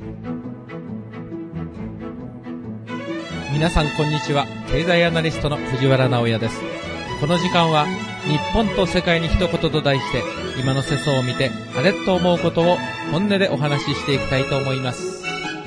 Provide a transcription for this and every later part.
皆さんこんにちは。経済アナリストの藤原直也です。この時間は日本と世界に一言と題して、今の世相を見てあれと思うことを本音でお話ししていきたいと思います。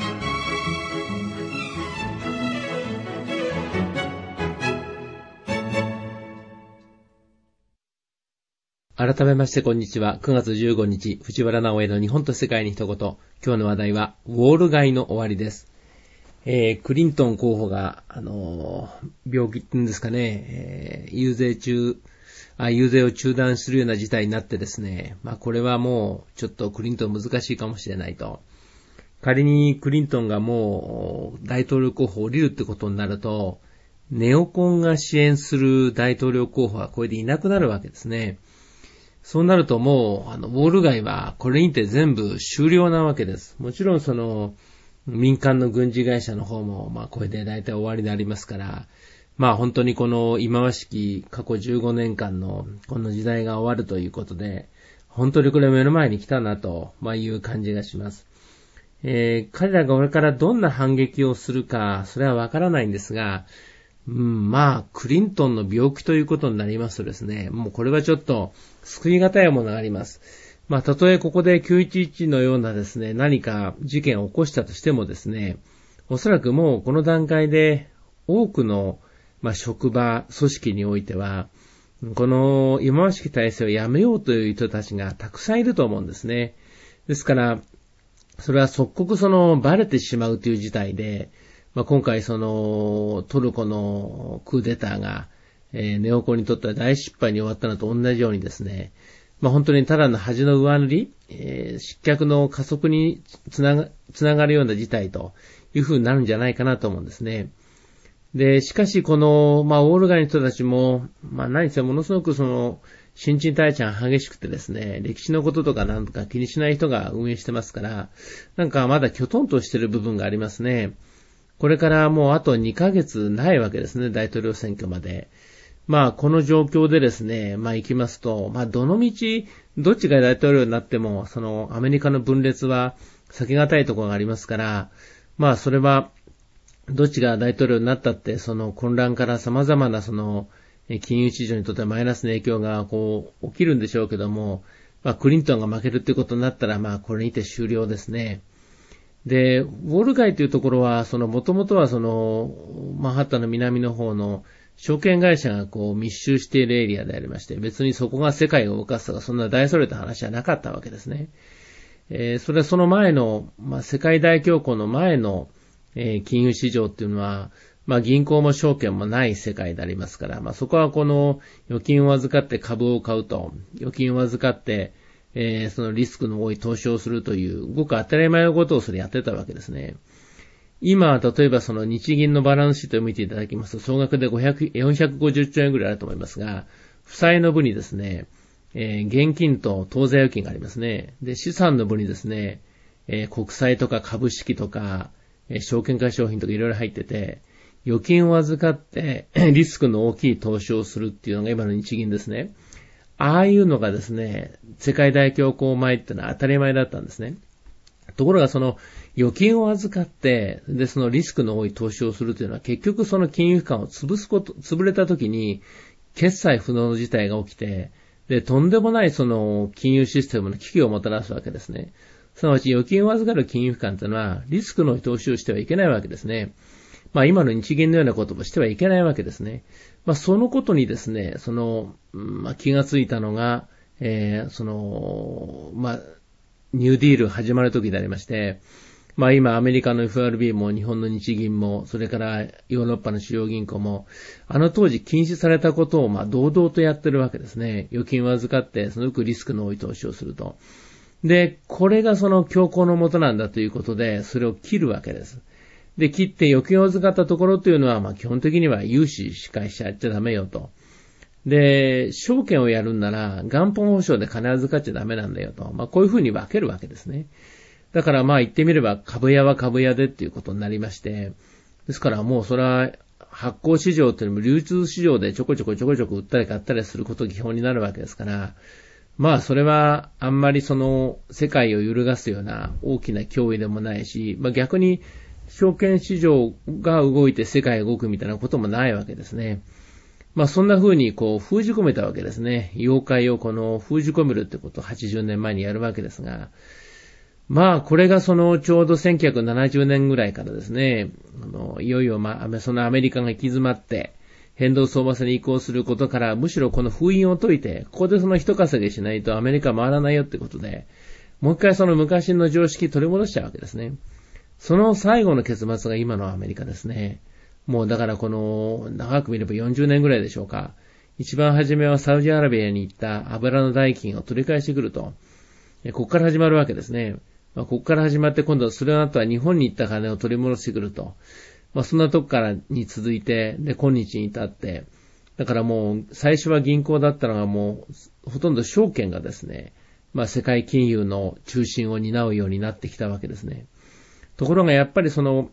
改めましてこんにちは。9月15日、藤原直也の日本と世界に一言。今日の話題はウォール街の終わりです。クリントン候補が、病気っていうんですかね、遊説を中断するような事態になってですね、これはもうちょっとクリントン難しいかもしれないと。仮にクリントンがもう大統領候補を降りるってことになると、ネオコンが支援する大統領候補はこれでいなくなるわけですね。そうなるともう、ウォール街はこれにて全部終了なわけです。もちろん民間の軍事会社の方も、これで大体終わりでありますから、本当にこの忌まわしき過去15年間のこの時代が終わるということで、本当にこれ目の前に来たなという感じがします。彼らがこれからどんな反撃をするか、それはわからないんですが、クリントンの病気ということになりますとですね、もうこれはちょっと救い難いものがあります。たとえここで911のようなですね、何か事件を起こしたとしてもですね、おそらくもうこの段階で多くの、職場、組織においては、この忌まわしき体制をやめようという人たちがたくさんいると思うんですね。ですから、それは即刻バレてしまうという事態で、今回トルコのクーデターが、ネオコンにとっては大失敗に終わったのと同じようにですね、本当にただの恥の上塗り、失脚の加速につながるような事態という風になるんじゃないかなと思うんですね。で、しかしこの、ウォール街の人たちも、何せものすごく新陳代謝が激しくてですね、歴史のこととかなんとか気にしない人が運営してますから、まだきょとんとしてる部分がありますね。これからもうあと2ヶ月ないわけですね、大統領選挙まで。この状況でですね、行きますと、どの道、どっちが大統領になっても、アメリカの分裂は避けがたいところがありますから、それは、どっちが大統領になったって、混乱から様々な金融市場にとってはマイナスの影響が起きるんでしょうけども、クリントンが負けるっていうことになったら、これにて終了ですね。で、ウォール街というところは、もともとはマンハッタンの南の方の証券会社が密集しているエリアでありまして、別にそこが世界を動かすとか、そんな大それた話はなかったわけですね。それはその前の、世界大恐慌の前の、金融市場っていうのは、銀行も証券もない世界でありますから、そこは預金を預かって株を買うと、預金を預かって、そのリスクの多い投資をするという、ごく当たり前のことをそれやってたわけですね。今、例えば日銀のバランスシートを見ていただきますと、総額で450兆円ぐらいあると思いますが、負債の部にですね、現金と当座預金がありますね。で、資産の部にですね、国債とか株式とか、証券化商品とかいろいろ入ってて、預金を預かってリスクの大きい投資をするっていうのが今の日銀ですね。ああいうのがですね、世界大恐慌前ってのは当たり前だったんですね。ところが預金を預かって、で、リスクの多い投資をするというのは結局金融機関を潰れた時に、決済不能の事態が起きて、で、とんでもない金融システムの危機をもたらすわけですね。すなわち預金を預かる金融機関というのは、リスクの投資をしてはいけないわけですね。今の日銀のようなことをしてはいけないわけですね。そのことにですね、気がついたのが、ニューディール始まる時でありまして、今アメリカの FRB も日本の日銀も、それからヨーロッパの主要銀行も、当時禁止されたことを堂々とやってるわけですね。預金を預かって、すごくリスクの多い投資をすると。で、これが強行のもとなんだということで、それを切るわけです。で、切って預金を預かったところというのは、基本的には融資しかしちゃダメよと。で、証券をやるんなら、元本保証で金預かっちゃダメなんだよと。こういうふうに分けるわけですね。だから言ってみれば、株屋は株屋でっていうことになりまして、ですからもうそれは、発行市場というのも流通市場でちょこちょこ売ったり買ったりすることが基本になるわけですから、 まあそれはあんまりその世界を揺るがすような大きな脅威でもないし、まあ逆に証券市場が動いて世界が動くみたいなこともないわけですね。まあそんな風にこう封じ込めたわけですね。妖怪をこの封じ込めるってことを80年前にやるわけですが、まあこれがそのちょうど1970年ぐらいからですね、いよいよそのアメリカが行き詰まって変動相場制に移行することから、むしろこの封印を解いて、ここでその一稼ぎしないとアメリカ回らないよってことで、もう一回その昔の常識取り戻しちゃうわけですね。その最後の結末が今のアメリカですね。もうだからこの長く見れば40年ぐらいでしょうか。一番初めはサウジアラビアに行った油の代金を取り返してくると。ここから始まるわけですね。ここから始まって今度それの後は日本に行った金を取り戻してくると。そんなとこからに続いて、で、今日に至って、だからもう最初は銀行だったのがもうほとんど証券がですね、世界金融の中心を担うようになってきたわけですね。ところがやっぱりその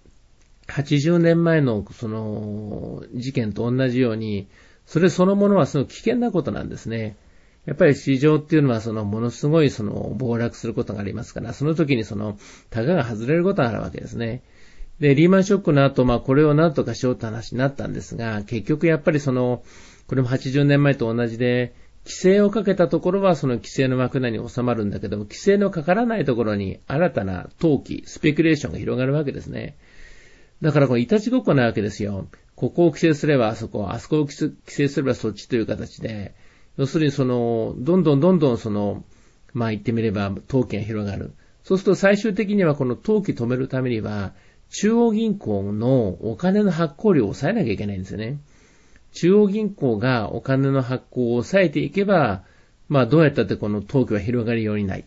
80年前のその事件と同じように、それそのものはその危険なことなんですね。やっぱり市場っていうのはそのものすごいその暴落することがありますから、その時にそのタガが外れることがあるわけですね。で、リーマンショックの後、これを何とかしようって話になったんですが、結局やっぱりその、これも80年前と同じで、規制をかけたところはその規制の枠内に収まるんだけども、規制のかからないところに新たな投機、スペキュレーションが広がるわけですね。だからこれいたちごっこなわけですよ。ここを規制すればあそこ、あそこを規制すればそっちという形で、要するにその、どんどんその、言ってみれば投機が広がる。そうすると最終的にはこの投機止めるためには、中央銀行のお金の発行量を抑えなきゃいけないんですよね。中央銀行がお金の発行を抑えていけば、どうやったってこの投機は広がりようがない。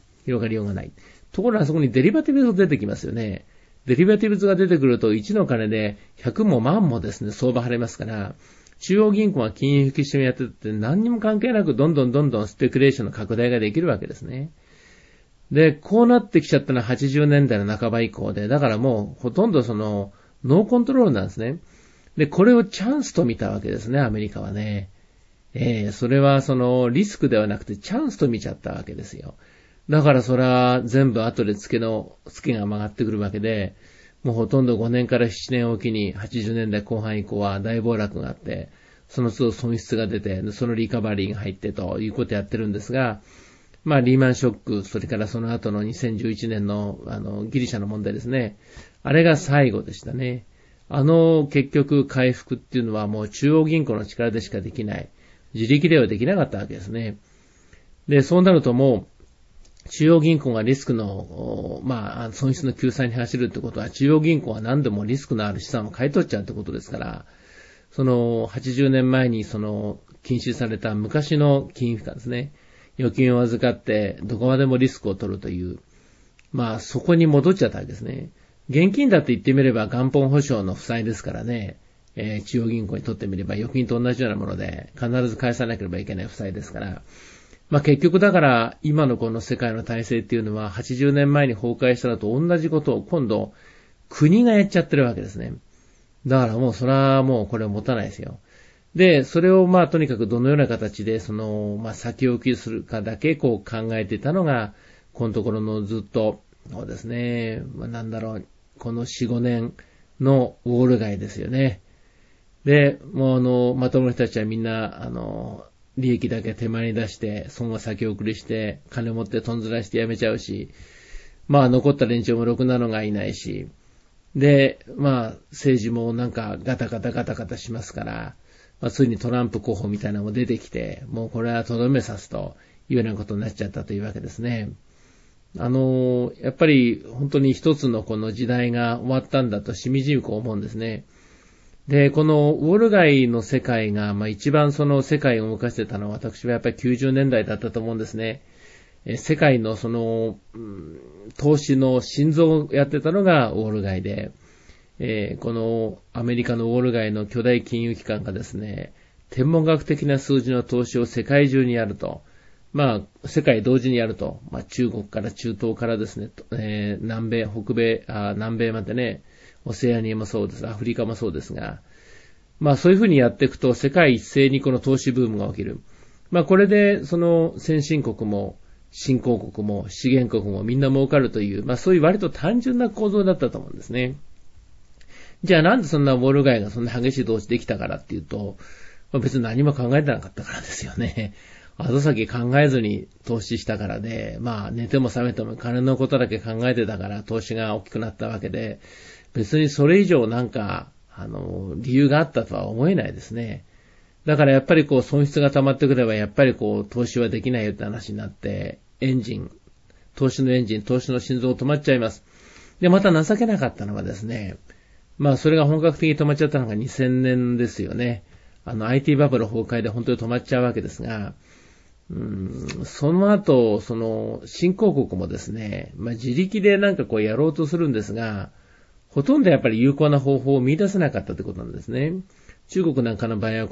ところがそこにデリバティブズが出てきますよね。デリバティブズが出てくると1の金で100も万もですね、相場張れますから、中央銀行が金融引き締めやってて何にも関係なくどんどんスペクレーションの拡大ができるわけですね。で、こうなってきちゃったのは80年代の半ば以降で、だからもうほとんどそのノーコントロールなんですね。で、これをチャンスと見たわけですね、アメリカはね。それはそのリスクではなくてチャンスと見ちゃったわけですよ。だからそれは全部後で付けが曲がってくるわけで、もうほとんど5年から7年おきに80年代後半以降は大暴落があって、その都度損失が出て、そのリカバリーが入ってということをやってるんですが、リーマンショック、それからその後の2011年のギリシャの問題ですね。あれが最後でしたね。結局回復っていうのはもう中央銀行の力でしかできない。自力ではできなかったわけですね。で、そうなるともう、中央銀行がリスクの、損失の救済に走るってことは、中央銀行は何でもリスクのある資産を買い取っちゃうってことですから、その80年前にその禁止された昔の金融機関ですね。預金を預かってどこまでもリスクを取るという、そこに戻っちゃったわけですね。現金だって言ってみれば元本保証の負債ですからね、中央銀行にとってみれば預金と同じようなもので必ず返さなければいけない負債ですから、結局だから今のこの世界の体制っていうのは80年前に崩壊したのと同じことを今度国がやっちゃってるわけですね。だからもうそれはもうこれを持たないですよ。で、それをとにかくどのような形でその先置きするかだけ考えていたのがこのところのずっとそうですね、この 4,5 年のウォール街ですよね。で、もうまともな人たちはみんな利益だけ手前に出して損は先送りして金持ってとんずらしてやめちゃうし、残った連中もろくなのがいないし、で、政治もガタガタしますから、ついにトランプ候補みたいなのも出てきて、もうこれはとどめさすというようなことになっちゃったというわけですね。やっぱり本当に一つのこの時代が終わったんだとしみじみ思うんですね。で、このウォール街の世界が、一番その世界を動かしてたのは私はやっぱり90年代だったと思うんですね。世界のその、投資の心臓をやってたのがウォール街で、このアメリカのウォール街の巨大金融機関がですね、天文学的な数字の投資を世界中にやると、世界同時にやると、中国から中東からですね、南米、南米までね、オセアニアもそうです、アフリカもそうですが、そういうふうにやっていくと世界一斉にこの投資ブームが起きる。 これで、その先進国も、新興国も、資源国もみんな儲かるという、そういう割と単純な構造だったと思うんですね。じゃあなんでそんなウォール街がそんな激しい投資できたからっていうと、別に何も考えてなかったからですよね。後先考えずに投資したからで、寝ても覚めても金のことだけ考えてたから投資が大きくなったわけで、別にそれ以上理由があったとは思えないですね。だからやっぱり損失が溜まってくればやっぱり投資はできないよって話になって、投資の心臓止まっちゃいます。で、また情けなかったのはですね、それが本格的に止まっちゃったのが2000年ですよね。IT バブル崩壊で本当に止まっちゃうわけですが、その後、新興国もですね、自力でやろうとするんですが、ほとんどやっぱり有効な方法を見出せなかったということなんですね。中国なんかの場合は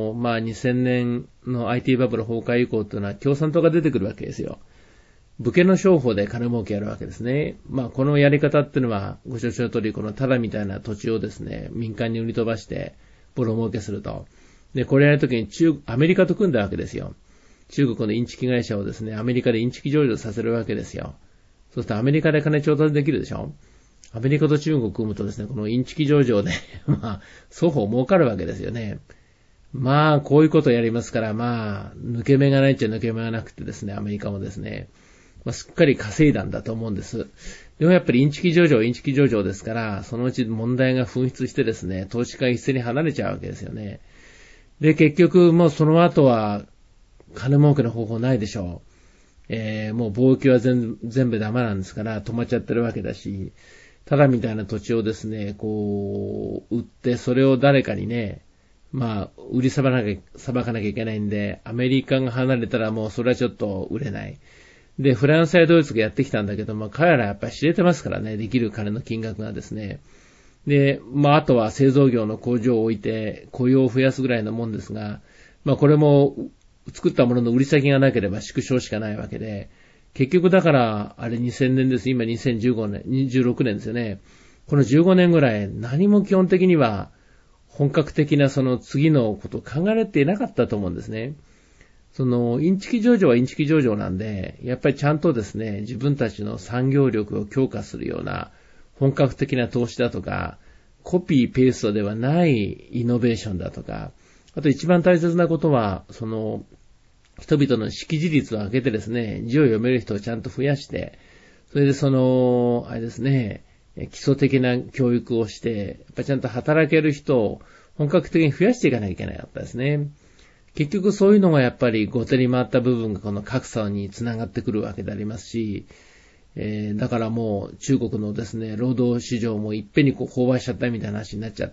2000年の IT バブル崩壊以降というのは共産党が出てくるわけですよ。武家の商法で金儲けやるわけですね。このやり方っていうのは、ご承知の通り、このタダみたいな土地をですね、民間に売り飛ばして、ボロ儲けすると。で、これやるときにアメリカと組んだわけですよ。中国のインチキ会社をですね、アメリカでインチキ上場させるわけですよ。そうするとアメリカで金調達できるでしょ。アメリカと中国を組むとですね、このインチキ上場で、双方儲かるわけですよね。こういうことをやりますから、抜け目がないっちゃ抜け目がなくてですね、アメリカもですね、すっかり稼いだんだと思うんです。でもやっぱりインチキ上場ですから、そのうち問題が噴出してですね、投資家が一斉に離れちゃうわけですよね。で、結局もうその後は、金儲けの方法ないでしょう。もう貿易は全部ダメなんですから止まっちゃってるわけだし、ただみたいな土地をですね、売って、それを誰かにね、売りさばかなきゃいけないんで、アメリカが離れたらもうそれはちょっと売れない。で、フランスやドイツがやってきたんだけども、彼らやっぱり知れてますからね、できる金の金額がですね。で、あとは製造業の工場を置いて雇用を増やすぐらいのもんですが、これも作ったものの売り先がなければ縮小しかないわけで、結局だから、あれ2000年です。今2015年、26年ですよね。この15年ぐらい何も基本的には本格的なその次のことを考えられていなかったと思うんですね。インチキ上場はインチキ上場なんで、やっぱりちゃんとですね、自分たちの産業力を強化するような本格的な投資だとか、コピーペーストではないイノベーションだとか、あと一番大切なことは、人々の識字率を上げてですね、字を読める人をちゃんと増やして、それであれですね、基礎的な教育をして、やっぱりちゃんと働ける人を本格的に増やしていかなきゃいけなかったですね。結局そういうのがやっぱり後手に回った部分がこの格差につながってくるわけでありますし、だからもう中国のですね、労働市場もいっぺんに崩壊しちゃったみたいな話になっちゃって、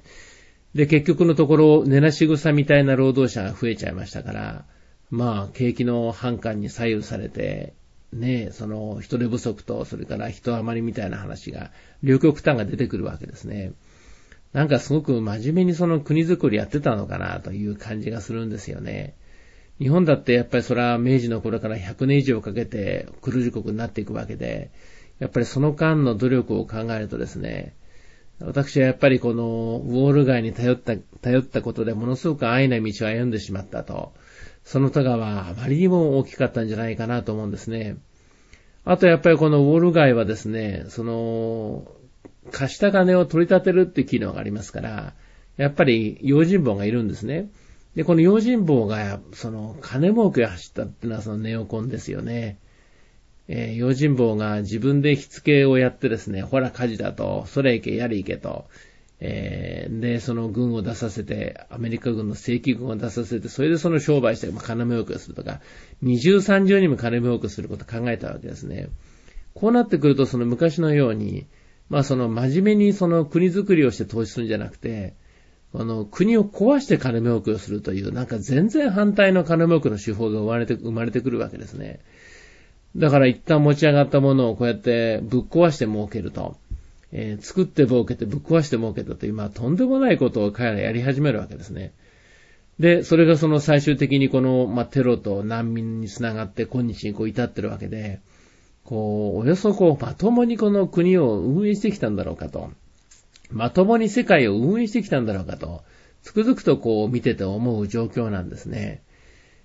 で、結局のところ、寝なし草みたいな労働者が増えちゃいましたから、景気の反感に左右されて、ね、人手不足と、それから人余りみたいな話が、両極端が出てくるわけですね。すごく真面目に国づくりやってたのかなという感じがするんですよね。日本だってやっぱりそれは明治の頃から100年以上かけて黒字国になっていくわけで、やっぱりその間の努力を考えるとですね、私はやっぱりこのウォール街に頼ったことでものすごく安易な道を歩んでしまったと。その他はあまりにも大きかったんじゃないかなと思うんですね。あとやっぱりこのウォール街はですね、貸した金を取り立てるっていう機能がありますから、やっぱり用心棒がいるんですね。で、この用心棒が、金儲けを走ったっていうのはネオコンですよね。用心棒が自分で火付けをやってですね、ほら火事だと、それ行け、やれ行けと、で、軍を出させて、アメリカ軍の正規軍を出させて、それで商売して、金儲けをするとか、二重三重にも金儲けをすることを考えたわけですね。こうなってくると、昔のように、真面目に国づくりをして投資するんじゃなくて、国を壊して金儲けをするという、全然反対の金儲けの手法が生まれてくるわけですね。だから一旦持ち上がったものをこうやってぶっ壊して儲けると、作って儲けてぶっ壊して儲けたという、とんでもないことを彼らやり始めるわけですね。で、それが最終的にテロと難民につながって今日に至ってるわけで、およそまともにこの国を運営してきたんだろうかと。まともに世界を運営してきたんだろうかと。つくづくと見てて思う状況なんですね。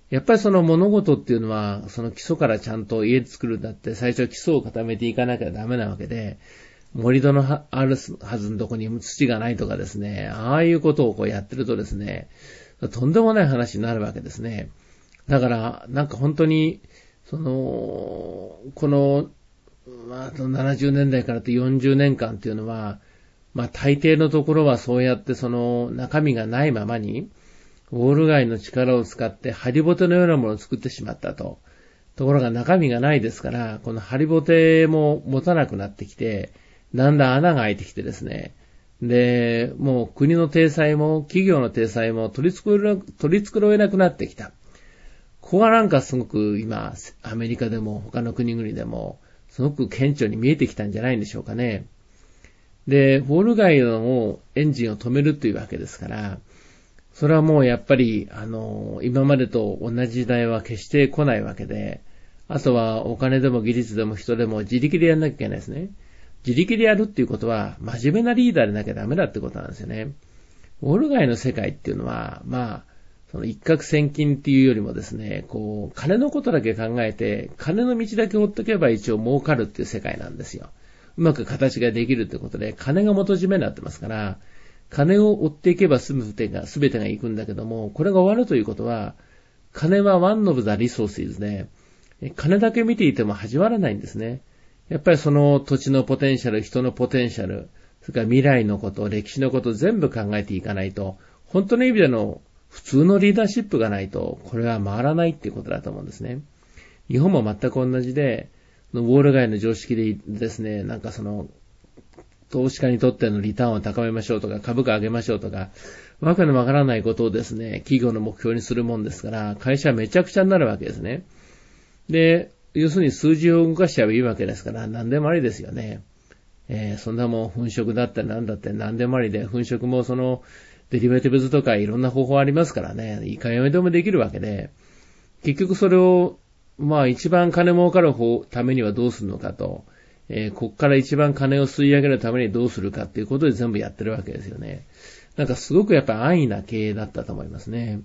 やっぱりその物事っていうのは、その基礎からちゃんと家作るんだって、最初は基礎を固めていかなきゃダメなわけで、盛り土のあるはずのとこに土がないとかですね、ああいうことをこうやってるとですね、とんでもない話になるわけですね。だから、なんか本当に、この、70年代からと40年間っていうのは、大抵のところはそうやって中身がないままに、ウォール街の力を使ってハリボテのようなものを作ってしまったと。ところが中身がないですから、このハリボテも持たなくなってきて、だんだん穴が開いてきてですね。で、もう国の体裁も企業の体裁も取り繕えなくなってきた。ここがなんかすごく今、アメリカでも他の国々でも、すごく顕著に見えてきたんじゃないんでしょうかね。で、ウォール街のエンジンを止めるというわけですから、それはもうやっぱり、今までと同じ時代は決して来ないわけで、あとはお金でも技術でも人でも自力でやんなきゃいけないですね。自力でやるっていうことは、真面目なリーダーでなきゃダメだってことなんですよね。ウォール街の世界っていうのは、その一攫千金っていうよりもですね、金のことだけ考えて、金の道だけ追っておけば一応儲かるっていう世界なんですよ。うまく形ができるってことで、金が元締めになってますから、金を追っていけば全てが行くんだけども、これが終わるということは、金はone of the resourcesで、金だけ見ていても始まらないんですね。やっぱりその土地のポテンシャル、人のポテンシャル、それから未来のこと、歴史のこと全部考えていかないと、本当の意味での普通のリーダーシップがないと、これは回らないっていうことだと思うんですね。日本も全く同じで、ウォール街の常識でですね、投資家にとってのリターンを高めましょうとか、株価上げましょうとか、わけのわからないことをですね、企業の目標にするもんですから、会社はめちゃくちゃになるわけですね。で、要するに数字を動かしちゃえばいいわけですから、何でもありですよね。そんなもん、粉飾だったりなんだって何でもありで、粉飾もデリバティブズとかいろんな方法ありますからね、いかやめでもできるわけで、結局それを、一番金儲かるためにはどうするのかと、こっから一番金を吸い上げるためにどうするかっていうことで全部やってるわけですよね。すごくやっぱり安易な経営だったと思いますね。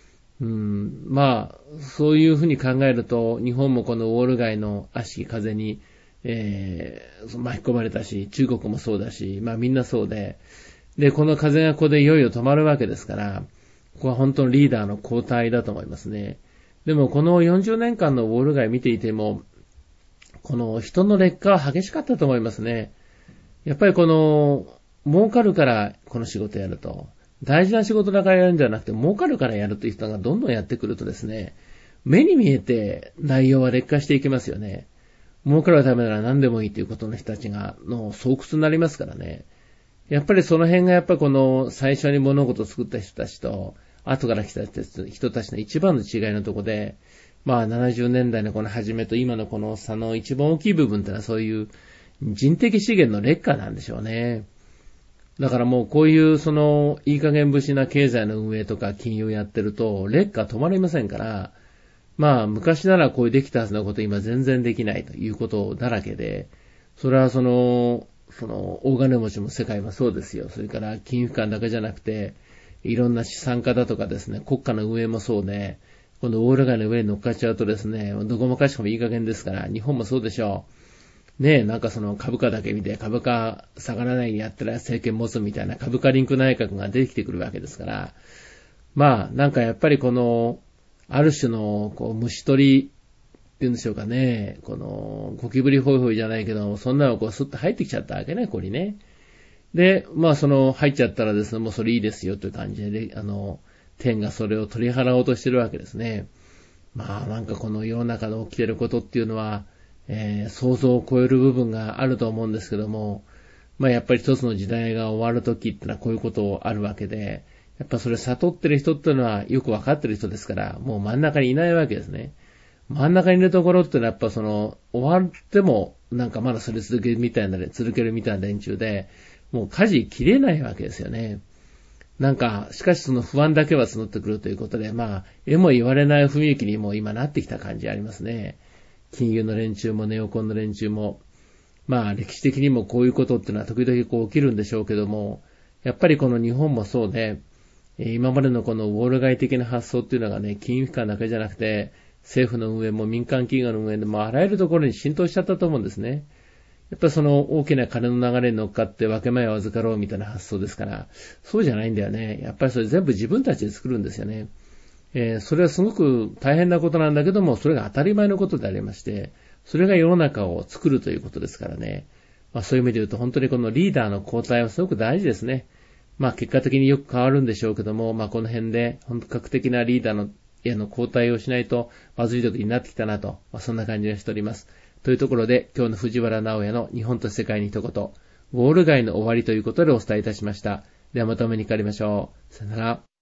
そういうふうに考えると、日本もこのウォール街の悪しき風に、巻き込まれたし、中国もそうだし、みんなそうで、この風がここでいよいよ止まるわけですから、ここは本当のリーダーの交代だと思いますね。でもこの40年間のウォール街見ていても、この人の劣化は激しかったと思いますね。やっぱり儲かるからこの仕事やると、大事な仕事だからやるんじゃなくて、儲かるからやるという人がどんどんやってくるとですね、目に見えて内容は劣化していきますよね。儲かるためなら何でもいいということの人たちの巣窟になりますからね。やっぱりその辺がやっぱ最初に物事を作った人たちと、後から来た人たちの一番の違いのところで、70年代のこの始めと今のこの差の一番大きい部分ってのはそういう人的資源の劣化なんでしょうね。だからもうこういういい加減節な経済の運営とか金融やってると劣化止まりませんから、昔ならこういうできたはずのこと今全然できないということだらけで、それは大金持ちも世界はそうですよ。それから金融機関だけじゃなくて、いろんな資産家だとかですね、国家の運営もそうで、今度ウォール街の上に乗っかっちゃうとですね、どこもかしこもいい加減ですから、日本もそうでしょう。ねえ、株価だけ見て、株価下がらないにやったら政権持つみたいな株価リンク内閣が出てきてくるわけですから、やっぱりある種の虫取りっていうんでしょうかね、ゴキブリホイホイじゃないけど、そんなのスッと入ってきちゃったわけね、ここにね。で、入っちゃったらですね、もうそれいいですよという感じで、天がそれを取り払おうとしてるわけですね。この世の中で起きてることっていうのは、想像を超える部分があると思うんですけども、やっぱり一つの時代が終わるときってのはこういうことあるわけで、やっぱそれ悟ってる人っていうのはよくわかってる人ですから、もう真ん中にいないわけですね。真ん中にいるところってのはやっぱ終わってもまだそれ続けるみたいな連中で、もう舵切れないわけですよね。しかし不安だけは募ってくるということで、えも言われない雰囲気にも今なってきた感じありますね。金融の連中もネオコンの連中も、歴史的にもこういうことってのは時々起きるんでしょうけども、やっぱりこの日本もそうで、 今までのこのウォール街的な発想っていうのがね、金融機関だけじゃなくて、政府の運営も民間企業の運営でもあらゆるところに浸透しちゃったと思うんですね。やっぱりその大きな金の流れに乗っかって分け前を預かろうみたいな発想ですから、そうじゃないんだよね。やっぱりそれ全部自分たちで作るんですよね。それはすごく大変なことなんだけども、それが当たり前のことでありまして、それが世の中を作るということですからね。そういう意味で言うと本当にこのリーダーの交代はすごく大事ですね。結果的によく変わるんでしょうけども、この辺で本格的なリーダーの交代をしないとまずい時になってきたなと、そんな感じがしております。というところで、今日の藤原直也の日本と世界に一言、ウォール街の終わりということでお伝えいたしました。ではまたお目にかかりましょう。さよなら。